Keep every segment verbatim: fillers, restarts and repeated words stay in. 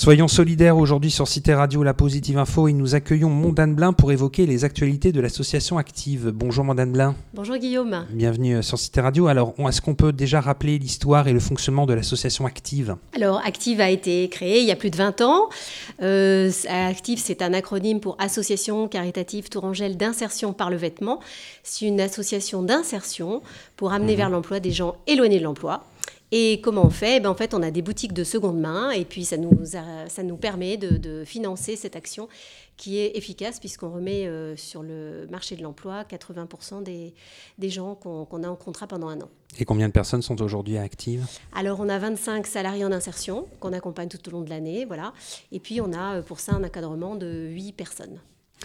Soyons solidaires aujourd'hui sur Cité Radio, la Positive Info, et nous accueillons Mondane Blin pour évoquer les actualités de l'association Active. Bonjour Mondane Blin. Bonjour Guillaume. Bienvenue sur Cité Radio. Alors, est-ce qu'on peut déjà rappeler l'histoire et le fonctionnement de l'association Active ? Alors, Active a été créée il y a plus de vingt ans. Euh, Active, c'est un acronyme pour Association Caritative Tourangelle d'Insertion par le Vêtement. C'est une association d'insertion pour amener mmh. vers l'emploi des gens éloignés de l'emploi. Et comment on fait ? Ben en fait, on a des boutiques de seconde main et puis ça nous, a, ça nous permet de, de financer cette action qui est efficace puisqu'on remet euh, sur le marché de l'emploi quatre-vingts pour cent des, des gens qu'on, qu'on a en contrat pendant un an. Et combien de personnes sont aujourd'hui actives ? Alors, on a vingt-cinq salariés en insertion qu'on accompagne tout au long de l'année. Voilà. Et puis, on a pour ça un encadrement de huit personnes.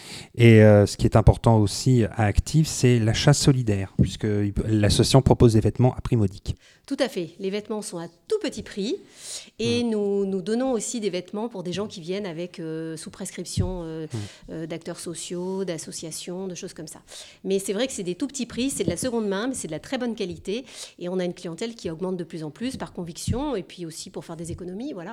Et euh, ce qui est important aussi à Active, c'est l'achat solidaire, puisque l'association propose des vêtements à prix modique. Tout à fait. Les vêtements sont à tout petit prix et mmh. nous, nous donnons aussi des vêtements pour des gens qui viennent avec euh, sous prescription euh, mmh. euh, d'acteurs sociaux, d'associations, de choses comme ça. Mais c'est vrai que c'est des tout petits prix, c'est de la seconde main, mais c'est de la très bonne qualité et on a une clientèle qui augmente de plus en plus par conviction et puis aussi pour faire des économies, voilà.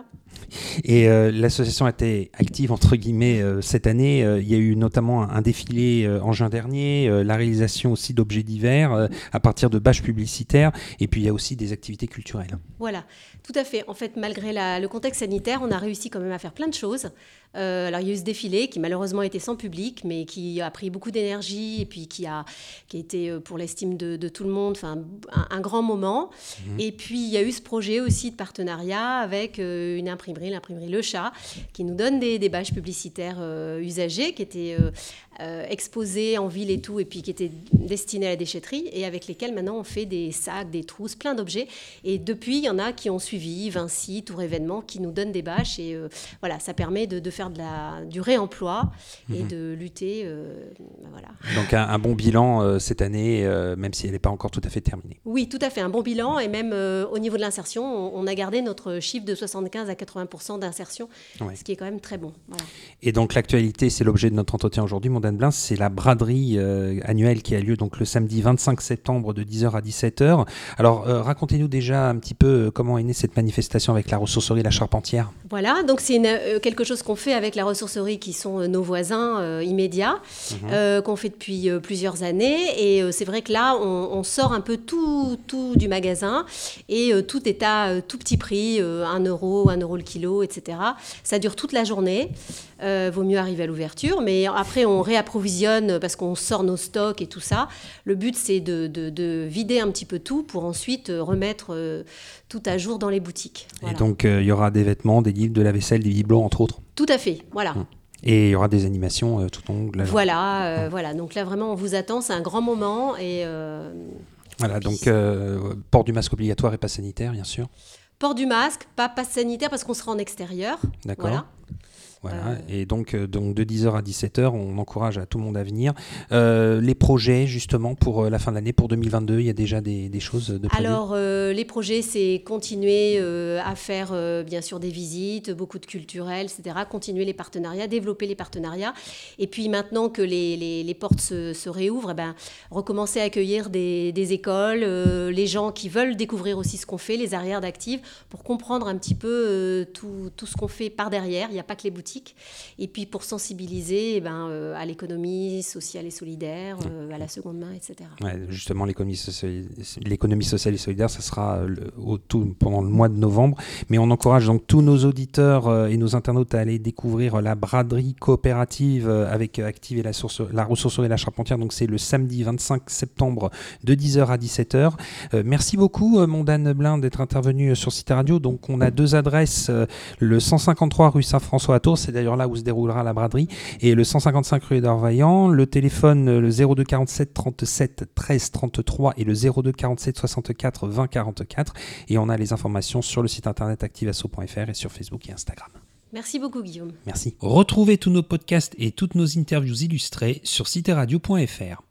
Et euh, l'association a été active entre guillemets euh, cette année. Euh, il y a eu notamment un, un défilé euh, en juin dernier, euh, la réalisation aussi d'objets divers euh, à partir de bâches publicitaires et puis il y a aussi des activités culturelles. Voilà, tout à fait. En fait, malgré la, le contexte sanitaire, on a réussi quand même à faire plein de choses. Euh, alors, il y a eu ce défilé qui malheureusement était sans public, mais qui a pris beaucoup d'énergie et puis qui a, qui a été pour l'estime de, de tout le monde, enfin, un, un grand moment. Mmh. Et puis, il y a eu ce projet aussi de partenariat avec euh, une imprimerie, l'imprimerie Le Chat, qui nous donne des, des bâches publicitaires euh, usagées, qui étaient euh, euh, exposées en ville et tout, et puis qui étaient destinées à la déchetterie, et avec lesquelles maintenant on fait des sacs, des trousses, plein d'objets. Et depuis, il y en a qui ont suivi, Vinci, Tour Événement, qui nous donnent des bâches. Et euh, voilà, ça permet de, de faire de la, du réemploi et mmh. de lutter. Euh, voilà. Donc un, un bon bilan euh, cette année, euh, même si elle n'est pas encore tout à fait terminée. Oui, tout à fait, un bon bilan. Et même euh, au niveau de l'insertion, on, on a gardé notre chiffre de soixante-quinze à quatre-vingts pour cent d'insertion, ouais. ce qui est quand même très bon. Voilà. Et donc l'actualité, c'est l'objet de notre entretien aujourd'hui, Mondane Blin, c'est la braderie euh, annuelle qui a lieu donc, le samedi vingt-cinq septembre de dix heures à dix-sept heures. Alors euh, racontez-nous déjà un petit peu comment est née cette manifestation avec la ressourcerie La Charpentière. Voilà, donc c'est une, euh, quelque chose qu'on fait avec la ressourcerie qui sont euh, nos voisins euh, immédiats, mmh. euh, qu'on fait depuis euh, plusieurs années. Et euh, c'est vrai que là, on, on sort un peu tout, tout du magasin et euh, tout est à euh, tout petit prix, euh, un euro, un euro le kilo, et cetera. Ça dure toute la journée. Euh, vaut mieux arriver à l'ouverture, mais après on réapprovisionne parce qu'on sort nos stocks et tout ça. Le but c'est de, de, de vider un petit peu tout pour ensuite remettre euh, tout à jour dans les boutiques. Voilà. Et donc il euh, y aura des vêtements, des livres, de la vaisselle, des bibelots entre autres. Tout à fait, voilà. Hum. Et il y aura des animations euh, tout au long de la journée. Voilà, euh, hum. voilà. Donc là vraiment on vous attend, c'est un grand moment et. Euh, voilà, donc euh, port du masque obligatoire et passe sanitaire bien sûr. Port du masque, pas passe sanitaire parce qu'on sera en extérieur. D'accord. Voilà. Voilà. Euh... Et donc, euh, donc de dix heures à dix-sept heures, on encourage à tout le monde à venir. Euh, les projets, justement, pour euh, la fin de l'année, pour deux mille vingt-deux, il y a déjà des, des choses de prévues ? Alors, euh, les projets, c'est continuer euh, à faire, euh, bien sûr, des visites, beaucoup de culturels, et cetera. Continuer les partenariats, développer les partenariats. Et puis, maintenant que les, les, les portes se, se réouvrent, eh ben, recommencer à accueillir des, des écoles, euh, les gens qui veulent découvrir aussi ce qu'on fait, les arrières d'Active, pour comprendre un petit peu euh, tout, tout ce qu'on fait par derrière. Il n'y a pas que les boutiques. Et puis pour sensibiliser eh ben, euh, à l'économie sociale et solidaire, euh, à la seconde main, et cetera. Ouais, justement, l'économie sociale, l'économie sociale et solidaire, ça sera le, au tout, pendant le mois de novembre. Mais on encourage donc tous nos auditeurs euh, et nos internautes à aller découvrir la braderie coopérative euh, avec Active et la, source, la ressourcerie La Charpentière. Donc c'est le samedi vingt-cinq septembre de dix heures à dix-sept heures. Euh, merci beaucoup, euh, Mondane Blin, d'être intervenu sur Cité Radio. Donc on a deux adresses, euh, le cent cinquante-trois rue Saint-François à Tours, c'est d'ailleurs là où se déroulera la braderie, et le cent cinquante-cinq rue Édouard Vaillant, le téléphone le zéro deux quarante-sept trente-sept treize trente-trois et le zéro deux quarante-sept soixante-quatre vingt quarante-quatre, et on a les informations sur le site internet activeasso point f r et sur Facebook et Instagram. Merci beaucoup Guillaume. Merci. Retrouvez tous nos podcasts et toutes nos interviews illustrées sur cité radio point f r.